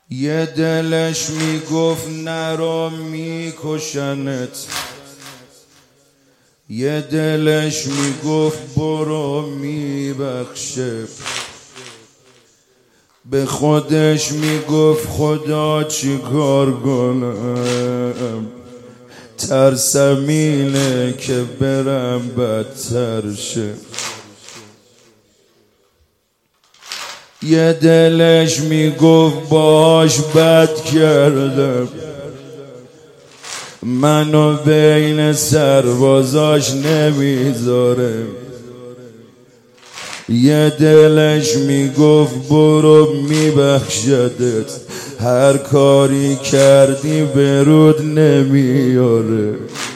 یه دلش میگفت نرو میکشنت، یه دلش میگفت برو میبخشه، به خودش میگفت خدا چی کار کنم، ترسم اینه که برم بدتر شه. یه دلش میگفت باش بد کردم، منو بین سربازاش نمیذاره. یه دلش میگفت برو میبخشدت، هر کاری کردی برود نمیاره.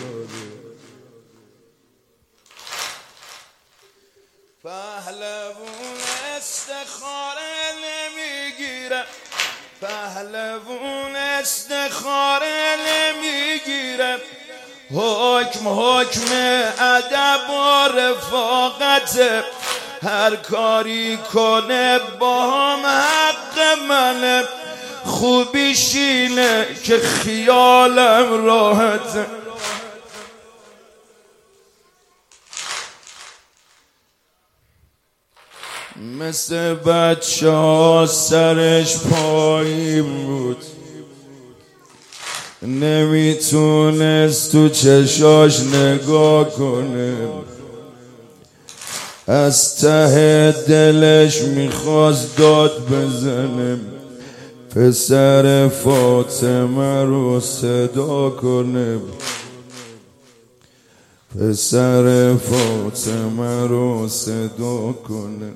پهلوون استخاره نمیگیره، پهلوون استخاره نمیگیره، حکم ادب و رفاقته، هر کاری کنه با هم حق منه، خوبیش اینه که خیالم راحته. مثل بچه ها سرش پایین بود، نمیتونست تو چشاش نگاه کنه، از ته دلش میخواست داد بزنه، پسر فاطمه رو صدا کنه، پسر فاطمه رو صدا کنه.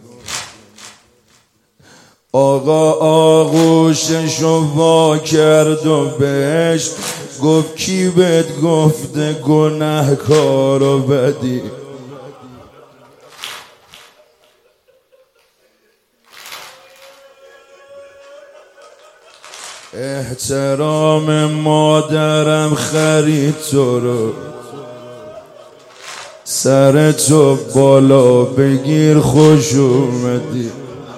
آقا آغوششو وا کرد و بهش گفت کی بهت گفته گنهکار و بدی؟ احترام مادرم خرید تو رو، سر تو بالا بگیر خوش اومدی.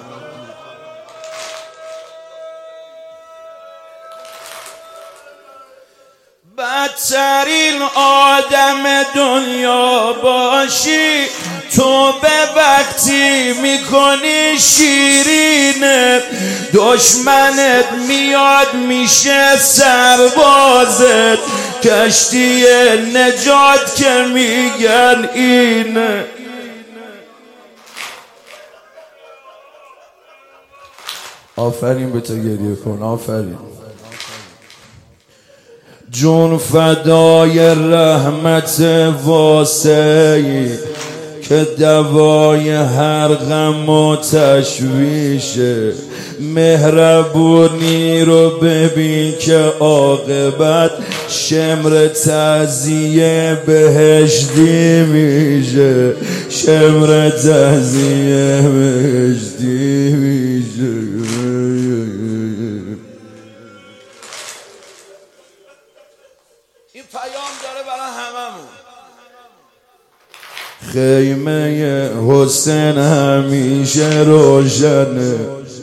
بدترین آدم دنیا باشی تو به وقتی میکنی شیرینه، دشمنت میاد میشه سربازت، کشتی نجات که میگن اینه. آفرین به تو گریه کن، آفرین. جون فدای رحمت واسعی که دوای هر غم و تشویشه، مهربونی رو ببین که عاقبت شمر تعزیه بهشتی میشه، شمر تعزیه بهشتی میشه. این پیام داره برای هممون. خیمه حسین همیشه روشنه،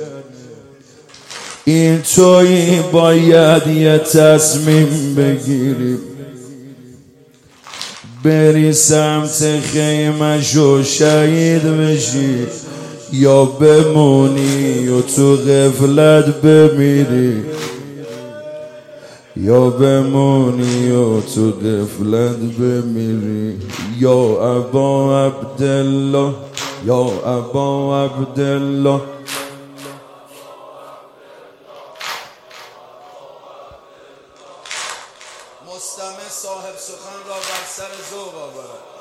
این تویی باید یه تصمیم بگیری، بری سمت خیمش و شهید بشی، یا بمونی و تو غفلت بمیری، یا بمونی و تو غفلت بمیری. یا ابا عبدالله، یا ابا عبدالله، مستمع صاحب سخن را بر سر ذوق آورد.